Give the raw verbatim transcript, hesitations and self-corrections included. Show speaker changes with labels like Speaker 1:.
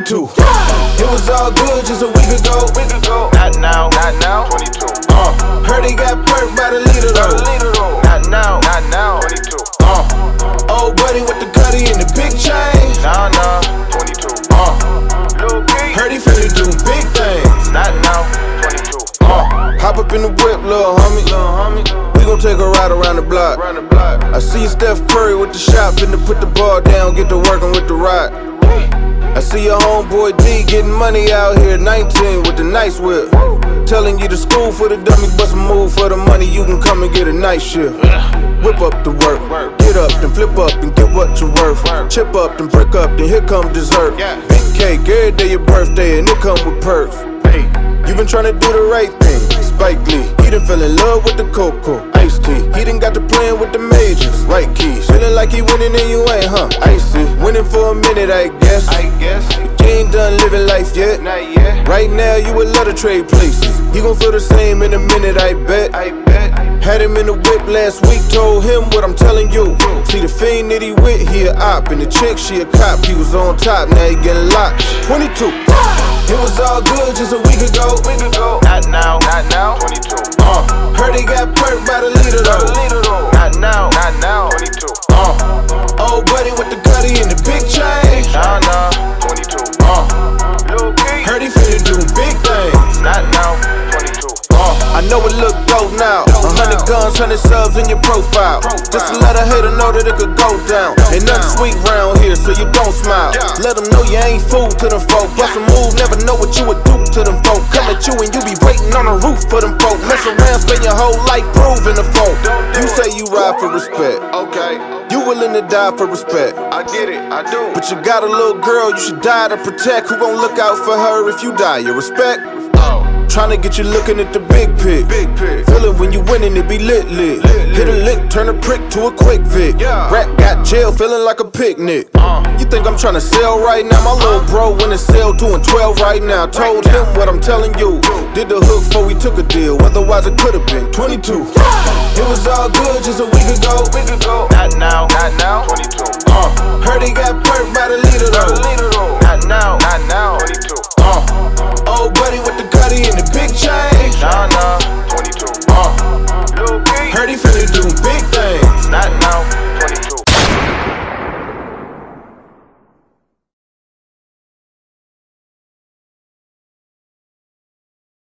Speaker 1: twenty-two. It was all good just a week ago.
Speaker 2: Week ago.
Speaker 1: Not now.
Speaker 2: Not now. twenty-two.
Speaker 1: Uh, heard he got perked by the leader though.
Speaker 2: Not now. Not now. twenty-two.
Speaker 1: Uh, old buddy with the cutty and the big chain.
Speaker 2: Nah, nah. twenty-two.
Speaker 1: Uh,
Speaker 2: Lil B.
Speaker 1: heard he finna do big things.
Speaker 2: Not now. twenty-two.
Speaker 1: Uh, hop up in the whip, little homie.
Speaker 2: Lil homie.
Speaker 1: We gon' take a ride around the block.
Speaker 2: Run the block.
Speaker 1: I see Steph Curry with the shot, finna put the ball down, get to working with the rock. I see your homeboy D getting money out here, nineteen with the nice whip. Telling you to school for the dummy, bust a move for the money, you can come and get a nice shift. Whip up the work, get up, then flip up and get what you're worth. Chip up, then brick up, then here come dessert. Big cake, every day your birthday, and it come with perks. You been tryna do the right thing, Spike Lee. He done fell in love with the Coco, Ice Tea. He done got to playing with the majors, right keys. Feeling like he winning and you ain't, huh? Icy. Winning for a minute, I guess.
Speaker 2: I guess.
Speaker 1: But you ain't done living life yet.
Speaker 2: Not yet.
Speaker 1: Right now, you would love to trade places. He gon' feel the same in a minute, I bet.
Speaker 2: I bet.
Speaker 1: Had him in the whip last week, told him what I'm telling you. See the fiend that he with, he a op. And the chick, she a cop. He was on top, now he getting locked. twenty-two. It was all good just a week ago.
Speaker 2: Week ago. Not now. Not now. twenty-two.
Speaker 1: Uh, heard he got perked by the leader though.
Speaker 2: Not now. Not now. twenty-two.
Speaker 1: Uh, old buddy with the cutty and the big chain.
Speaker 2: Nah, nah. twenty-two.
Speaker 1: Uh,
Speaker 2: Lil B.
Speaker 1: heard he finna do big things.
Speaker 2: Not now. twenty-two.
Speaker 1: Uh, I know it look dope now. A hundred guns, hundred subs in your profile. Just to let a hater know that it could go down. Ain't nothing sweet round here, so you don't smile. Let them know you ain't fool to them folk. Bust a move, never know what you would do to them folk. Come at you and you be waiting on the roof for them folk. Mess around, spend your whole life proving the folk. You say you ride for respect.
Speaker 2: Okay.
Speaker 1: You willing to die for respect.
Speaker 2: I get it. I do.
Speaker 1: But you got a little girl you should die to protect. Who gon' look out for her if you die? Your respect?
Speaker 2: Oh.
Speaker 1: Tryna get you looking at the big pic.
Speaker 2: Big pic.
Speaker 1: Feel it when you winning, it be lit lit.
Speaker 2: Lit,
Speaker 1: Hit a
Speaker 2: lit.
Speaker 1: lick, turn a prick to a quick vic.
Speaker 2: Yeah.
Speaker 1: Rap got jail, feeling like a picnic.
Speaker 2: Uh.
Speaker 1: You think I'm tryna sell right now? My little bro in the cell doing twelve right now. Told him what I'm telling you. Did the hook before we took a deal, otherwise it could've been twenty-two. It was all good just a week ago.
Speaker 2: Week ago. Not now.